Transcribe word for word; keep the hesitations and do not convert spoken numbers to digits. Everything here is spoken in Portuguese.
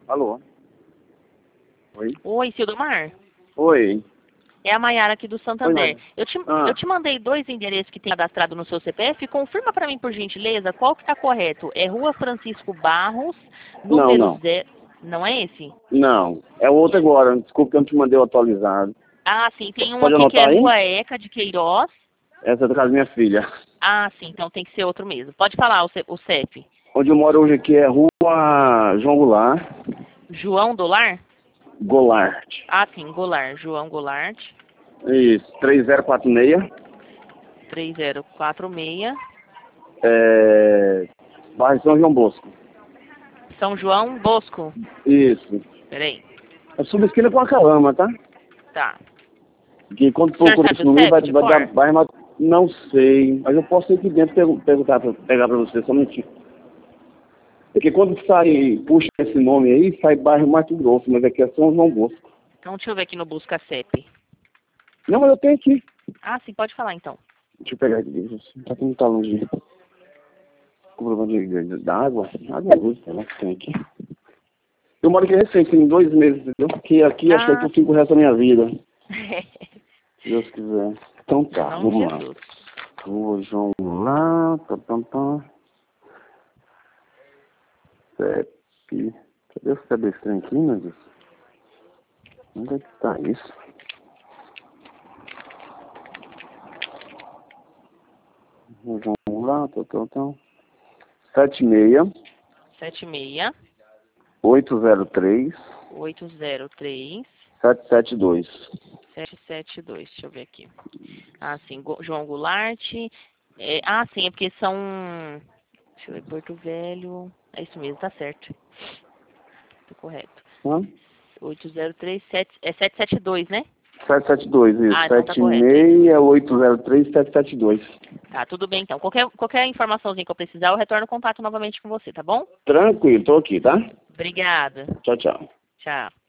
Alô? Oi? Oi, Sildomar? Oi. É a Maiara aqui do Santander. Oi, eu, te, ah. eu te mandei dois endereços que tem cadastrado no seu C P F. Confirma para mim, por gentileza, qual que está correto. É Rua Francisco Barros, número Não, não. zero... Não é esse? Não. É o outro agora. Desculpa que eu não te mandei o atualizado. Ah, sim. Tem um Pode aqui que é anotar aí? Rua Eca de Queiroz. Essa é da casa da minha filha. Ah, sim. Então tem que ser outro mesmo. Pode falar o, C, o C E P. Onde eu moro hoje aqui é Rua João Goulart. João Dolar? Goulart. Ah, sim. Goulart. João Goulart. Isso. três zero quatro seis. três zero quatro seis. É... Bairro São João Bosco. São João Bosco. Isso. Peraí. É subesquina com a Calama, tá? Tá. Que quando O senhor procura sabe esse o número vai, C E P de vai dar cor? bairro, mas não sei. Mas eu posso ir aqui dentro pergun- perguntar pra, pegar pra você, só um minutinho. Porque quando sai, puxa esse nome aí, sai bairro Mato Grosso, mas aqui é São João Bosco. Então deixa eu ver aqui no Busca C E P. Não, mas eu tenho aqui. Ah, sim. Pode falar então. Deixa eu pegar aqui. Tá com muita longe. Com problema de, de, de água. Água é luz, sei lá que tem aqui. Eu moro aqui recente, tem dois meses, entendeu? Porque aqui acho que aqui Ah, eu fico o resto da minha vida. sim. Se Deus quiser. Então tá, Em nome de vamos lá. Jesus. Rua João lá, tá, tá, tá. C E P. Cadê o cadastro aqui, meu Deus? Onde é que tá isso? Vamos lá, tá, tá, tá. sete seis sete seis oito zero três oito zero três sete sete dois. sete sete dois. Deixa eu ver aqui. Ah, sim. Go- João Goulart. É, ah, sim. É porque são... Deixa eu ver. Porto Velho. É isso mesmo. Tá certo. Tô correto. Hã? oito zero três sete... É sete sete dois, né? sete sete dois, isso. Ah, então tá sete correto. É isso seis mesmo. oito zero três sete sete dois. Tá, tudo bem então. Qualquer, qualquer informaçãozinha que eu precisar, eu retorno o contato novamente com você, tá bom? Tranquilo, tô aqui, tá? Obrigada. Tchau, tchau. Tchau.